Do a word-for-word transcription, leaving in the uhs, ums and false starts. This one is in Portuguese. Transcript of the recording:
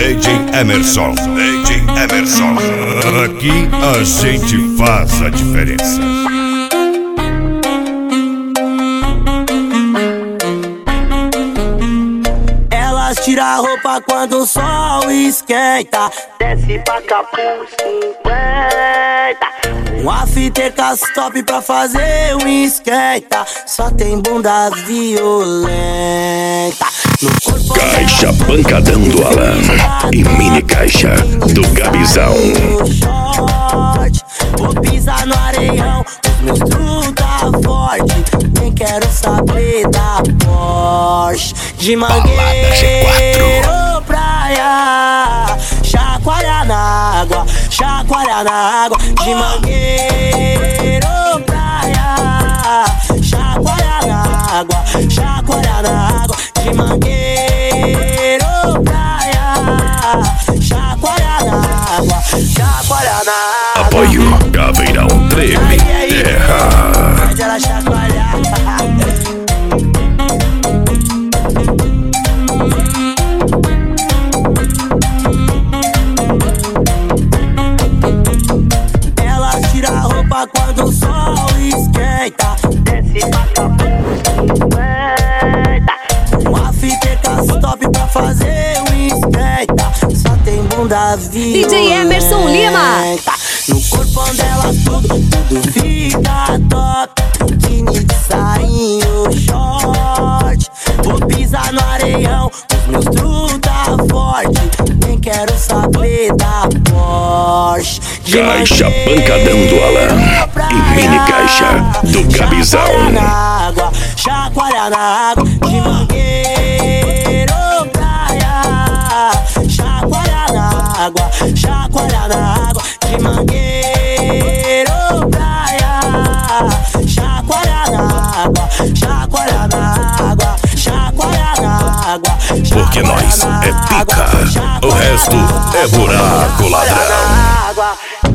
D J Emerson, D J Emerson. Aqui a gente faz a diferença. Elas tiram a roupa quando o sol esquenta, desce pra capuz cinquenta. Um after top pra fazer um esquenta, só tem bunda violenta. Caixa pancadão do Alan e mini caixa do Gabizão. Vou pisar no areião, os meus truta forte. Nem quero saber da Porsche. De Mangueiro, praia, chacoalha na água, chacoalha na água. De Mangueiro, praia, chacoalha na água, chacoalha na água. De Mangueiro, praia, chacoalha na água, chacoalha na água. Apoio Caveirão Treme Terra. Pede ela chacoalhar. Ela tira a roupa quando o sol esquenta, desce pra capuz cinquenta. Um after top pra fazer um esquenta, só tem bunda violenta. D J Emerson Lima. No corpão dela tudo, tudo fica top. Biquíni de sainho, short. Vou pisar no areião, os meus truta forte. Nem quero saber da Porsche. De Caixa pancadão do Alan e mini caixa do Gabizão. Chacoalha na água, chacoalha na água. De Mangueiro, praia, chacoalha na água, chacoalha na água. De Mangueiro, praia, chacoalha na água, chacoalha na água, chacoalha na água. Porque nós é pica, o resto é buraco ladrão.